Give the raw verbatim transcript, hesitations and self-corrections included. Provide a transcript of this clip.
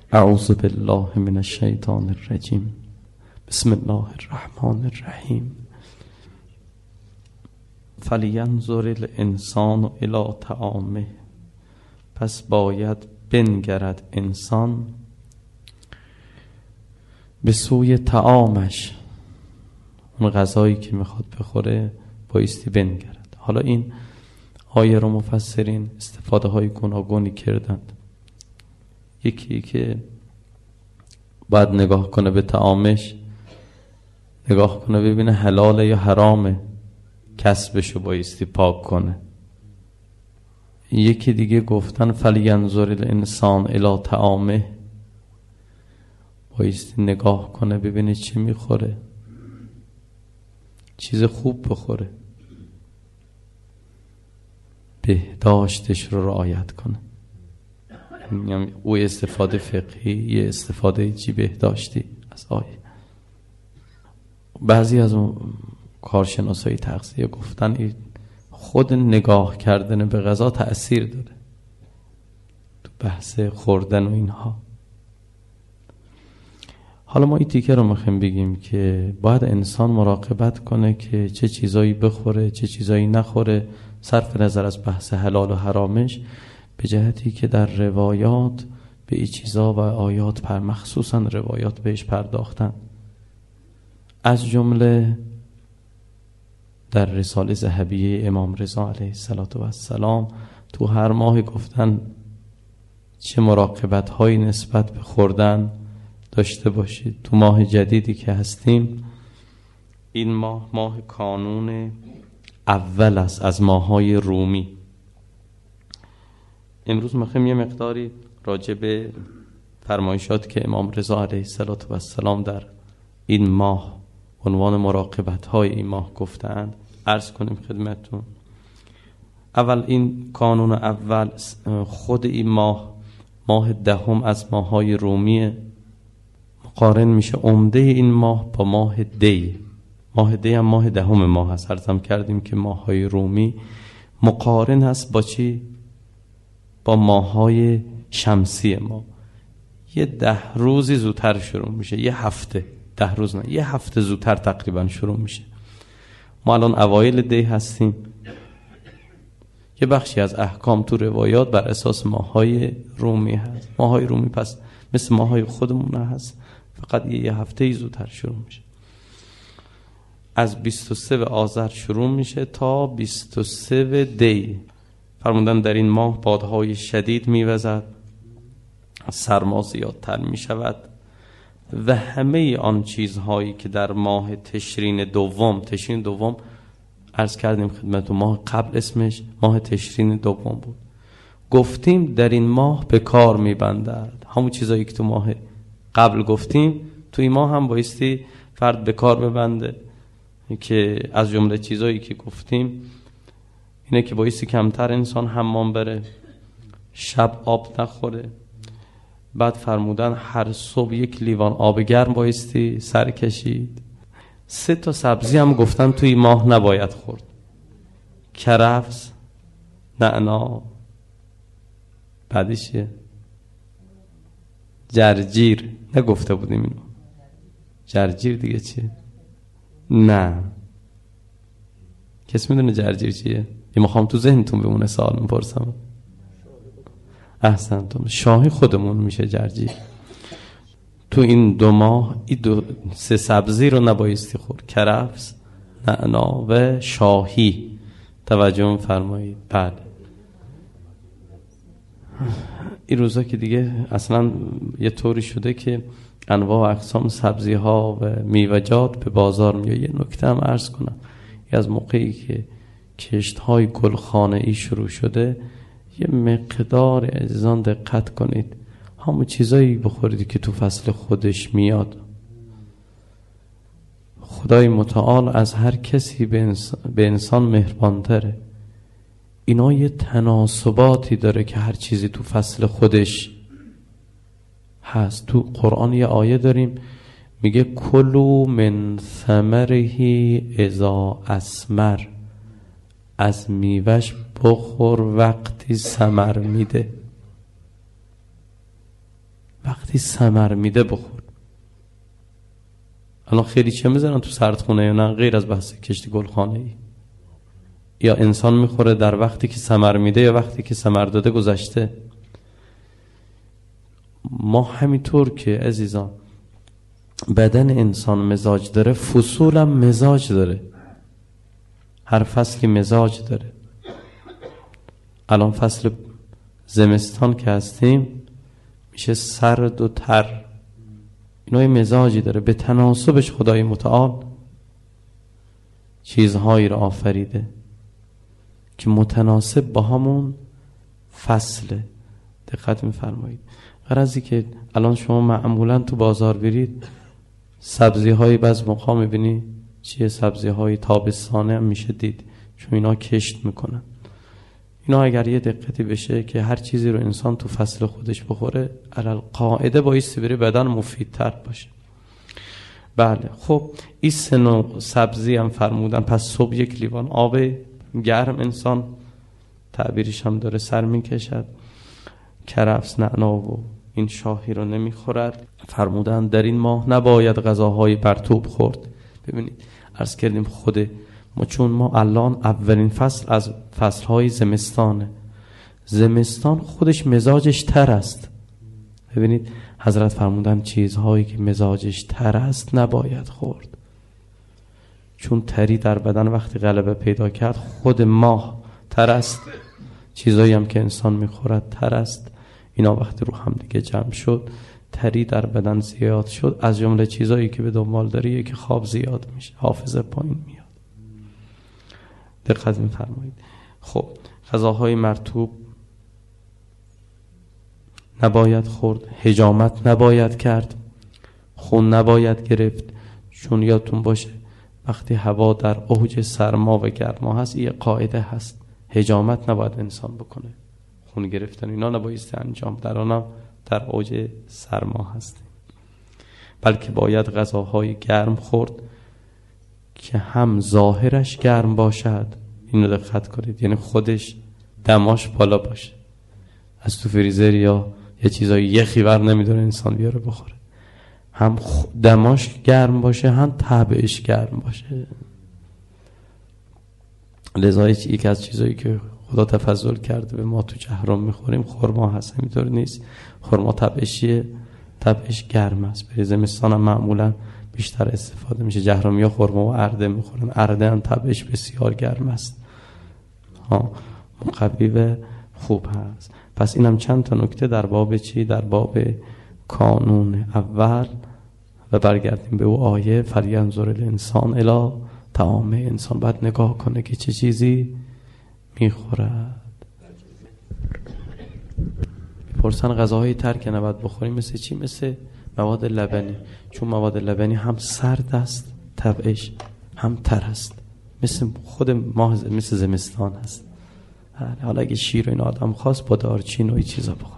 اعوذ بالله من الشیطان الرجیم. بسم الله الرحمن الرحیم. فلینظر الانسان الی طعامه، پس باید بنگرد انسان به سوی طعامش، اون غذایی که میخواد بخوره بایستی بنگرد. حالا این آیه رو مفسرین استفاده های گوناگونی کردند. یکی که باید نگاه کنه به طعامش، نگاه کنه ببینه حلاله یا حرامه، کسبشو بایستی پاک کنه. یکی دیگه گفتن فلینظر الانسان الی طعامه، بایستی نگاه کنه ببینه چی میخوره، چیز خوب بخوره، بهداشتش رو رعایت کنه. یعنی او استفاده فقهی، یه استفاده چی بهداشتی از آیه. بعضی از اون کارشناسای تغذیه گفتن خود نگاه کردن به غذا تأثیر داره تو بحث خوردن و اینها. حالا ما این تیکه رو میخوایم بگیم که باید انسان مراقبت کنه که چه چیزایی بخوره چه چیزایی نخوره، صرف نظر از بحث حلال و حرامش، به جهتی که در روایات به این چیزا و آیات پر مخصوصا روایات بهش پرداختن. از جمله در رساله ذهبیه امام رضا علیه السلام تو هر ماه گفتن چه مراقبت هایی نسبت به خوردن داشته باشید. تو ماه جدیدی که هستیم، این ماه ماه کانون اول است از ماه‌های رومی. امروز میخوایم یه مقداری راجع به فرمایشات که امام رضا علیه السلام در این ماه عنوان مراقبت های این ماه گفتند عرض کنیم خدمتون. اول این کانون اول، خود این ماه ماه دهم از ماه‌های رومیه، مقارن میشه عمده این ماه با ماه دی. ماه دی هم ماه دهم ماه هست. عرضم کردیم که ماه‌های رومی مقارن هست با چی؟ با ماه‌های شمسی ما. یه ده روزی زودتر شروع میشه، یه هفته، ده روز نه، یه هفته زودتر تقریبا شروع میشه. ما الان اوایل دی هستیم. یه بخشی از احکام تو روایات بر اساس ماه‌های رومی هست. ماه‌های رومی پس مثل ماه‌های خودمون هست، فقط یه, یه هفته زودتر شروع میشه. از بیست و سه آذر شروع میشه تا بیست و سه دی. فرمودن در این ماه بادهای شدید میوزد، سرما زیادتر میشود و همه آن چیزهایی که در ماه تشرین دوم، تشرین دوم عرض کردیم خدمتتون ماه قبل اسمش ماه تشرین دوم بود، گفتیم در این ماه به کار میبندد. همون چیزایی که تو ماه قبل گفتیم تو این ماه هم بایستی فرد به کار ببنده، که از جمله چیزایی که گفتیم اینه که بایستی کمتر انسان حمام بره، شب آب نخوره. بعد فرمودن هر صبح یک لیوان آب گرم بایستی سر کشید. سه تا سبزی هم گفتن توی ماه نباید خورد: کرفس، نعنا، بعدش جرجیر. نگفته بودیم اینو؟ جرجیر دیگه چیه؟ نه کسی میدونه جرجیر چیه؟ یه مخوام تو ذهنتون بمونه سوال میپرسم. احسنتون، شاهی خودمون میشه جرجیر. تو این دو ماه این دو سه سبزی رو نبایستی خورد: کرفس، نعنا و شاهی. توجه فرمایید. بله این روزا که دیگه اصلا یه طوری شده که انواع و اقسام سبزی ها و میوه‌جات به بازار میاد. یه نکته هم عرض کنم، از موقعی که کشت های گلخانه ای شروع شده، یه مقدار عزیزان دقت کنید، همون چیزایی بخورید که تو فصل خودش میاد. خدای متعال از هر کسی به انسان, به انسان مهربان تره. اینا یه تناسباتی داره که هر چیزی تو فصل خودش هست. تو قرآن یه آیه داریم میگه کلوا من ثمره اذا اثمر، از میوهش بخور وقتی ثمر میده. وقتی وقتی ثمر میده بخور. الان خیلی چه میذارن تو سردخونه یا نه غیر از بحث کشت گلخانه ای؟ یا انسان میخوره در وقتی که ثمر میده یا وقتی که ثمر داده گذشته؟ ما همینطور که عزیزان بدن انسان مزاج داره، فصول هم مزاج داره، هر فصلی مزاج داره. الان فصل زمستان که هستیم میشه سرد و تر، اینای مزاجی داره. به تناسبش خدای متعال چیزهایی را آفریده که متناسب با همون فصله. دقت میفرمایید. غرضی که الان شما معمولا تو بازار برید سبزی های بعض موقع میبینی چیه، سبزی های تابستانه هم میشه دید، چون اینا کشت میکنن. اینا اگر یه دقتی بشه که هر چیزی رو انسان تو فصل خودش بخوره علل قاعده بایستی بری بدن مفیدتر باشه. بله خب این سه نوع سبزی هم فرمودن. پس صبح یک لیوان آب گرم انسان تعبیرش هم داره سر میکشد، کرفس نعنا و این شاهی رو نمیخورد. فرمودن در این ماه نباید غذاهای برطوب خورد. ببینید عرض کردیم خود ما چون ما الان اولین فصل از فصلهای زمستانه، زمستان خودش مزاجش تر است. ببینید حضرت فرمودن چیزهایی که مزاجش تر است نباید خورد، چون تری در بدن وقتی غلبه پیدا کرد خود ماه تر است، چیزهایی هم که انسان میخورد تر است. اینا وقتی رو هم دیگه جمع شد تری در بدن زیاد شد. از جمله چیزهایی که به دنبال داره که خواب زیاد میشه، حافظه پایین میاد. دقت میفرمایید. خب غذاهای مرطوب نباید خورد، حجامت نباید کرد، خون نباید گرفت. چون یادتون باشه وقتی هوا در اوج سرما و گرما هست یه قاعده هست، حجامت نباید انسان بکنه، خون گرفتن اینا نبایستی انجام، در آنم در اوج سرما هستیم. بلکه باید غذاهای گرم خورد که هم ظاهرش گرم باشد، اینو دقت کنید، یعنی خودش دماش بالا باشه، از تو فریزر یا یه چیزای یخی ور نمیدونه انسان بیاره بخوره، هم دماش گرم باشه هم طبعش گرم باشه. لذا یکی از چیزایی که خدا تفضل کرده به ما تو جهرم میخوریم خرما هست. اینطور نیست، خرما طبعشیه، طبعش گرم است. به زمستان هم معمولا بیشتر استفاده میشه. جهرمی ها خرما و ارده میخورن، ارده هم طبعش بسیار گرم است، ها مقوی و خوب هست. پس اینم چند تا نکته در باب چی؟ در باب کانون اول. و برگردیم به او آیه فلینظر الانسان الی طعامه. انسان باید نگاه کنه که چه چیزی میخورد. پرسن غذاهای ترک نباید بخوریم مثل چی؟ مثل مواد لبنی، چون مواد لبنی هم سرد است طبعش هم تر است، مثل خود ماه، مثل زمستان است. حالا اگه شیر و این آدم خواست با دارچین و این چیزا بخور.